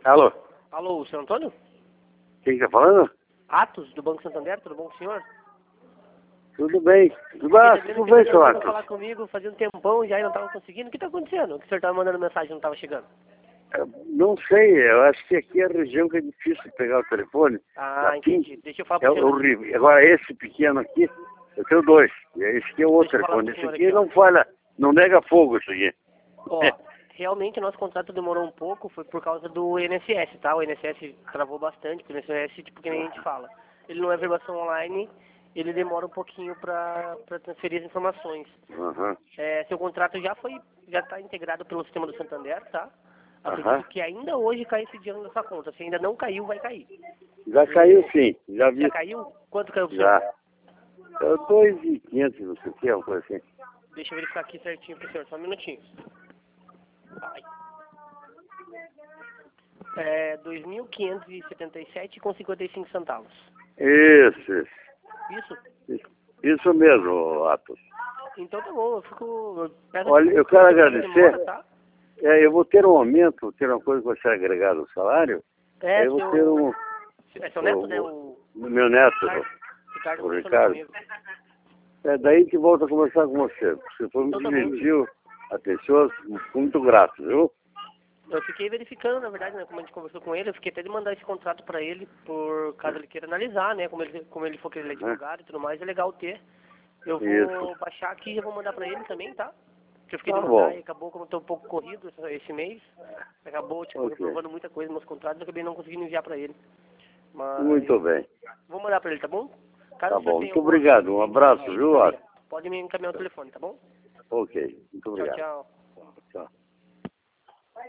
Alô? Alô, senhor Antônio? Quem está falando? Atos, do Banco Santander, tudo bom com o senhor? Tudo bem. Tudo Tudo bem, seu falar Atos. comigo fazia um tempão já e não estava conseguindo. O que está acontecendo? Que o senhor estava mandando mensagem e não estava chegando? Não sei, eu acho que aqui é a região que é difícil pegar o telefone. Ah, Aqui entendi. Deixa eu falar é para o senhor. horrível. Agora, esse pequeno aqui, eu tenho dois. E esse aqui é o outro Deixa eu falar telefone. pro Esse senhor aqui aqui, ó. não falha, não nega fogo, isso aqui. Ó, realmente o nosso contrato demorou um pouco, foi por causa do INSS, tá? O INSS travou bastante, porque o INSS, tipo, que nem a gente fala. Ele não é verbação online, ele demora um pouquinho para transferir as informações. Aham. Seu contrato já está integrado pelo sistema do Santander, tá? Acredito Aham. que ainda hoje cai esse dinheiro na sua conta. Se ainda não caiu, vai cair. Já caiu sim, já vi. Já caiu? Quanto caiu pro senhor? Já. É 2.500, não sei o que, uma coisa assim. Deixa eu verificar aqui certinho pro senhor, só um minutinho. Ai. 2.577,55 centavos. Isso. Isso? Isso mesmo, Atos. Então tá bom, eu peço Olha, eu desculpa quero pela agradecer. demora, tá? Eu vou ter um aumento, vou ter uma coisa que vai ser agregada ao salário. Eu vou ter um... É seu neto, né? O meu neto, Ricardo o conversou Ricardo. comigo. É daí que volta a conversar com você. Você foi Então muito tá bom. gentil, atencioso, muito grato, viu? Eu fiquei verificando, na verdade, né, como a gente conversou com ele, eu fiquei até de mandar esse contrato para ele, por caso ele queira analisar, né, como ele for querer ele é advogado e tudo mais, é legal ter. Eu vou Isso. baixar aqui e já vou mandar para ele também, tá? Que eu fiquei Tá de mandar bom. e acabou, como eu tô um pouco corrido esse mês, acabou, tipo, Ok. reprovando muita coisa nos meus contratos, eu acabei não conseguindo enviar para ele. Mas Muito bem. vou mandar para ele, tá bom? Caso Tá o senhor bom. tenha Muito alguma obrigado. Um dúvida, abraço, também, viu, Atos? pode me encaminhar o telefone, tá bom? Ok. Muito Tchau, obrigado. tchau.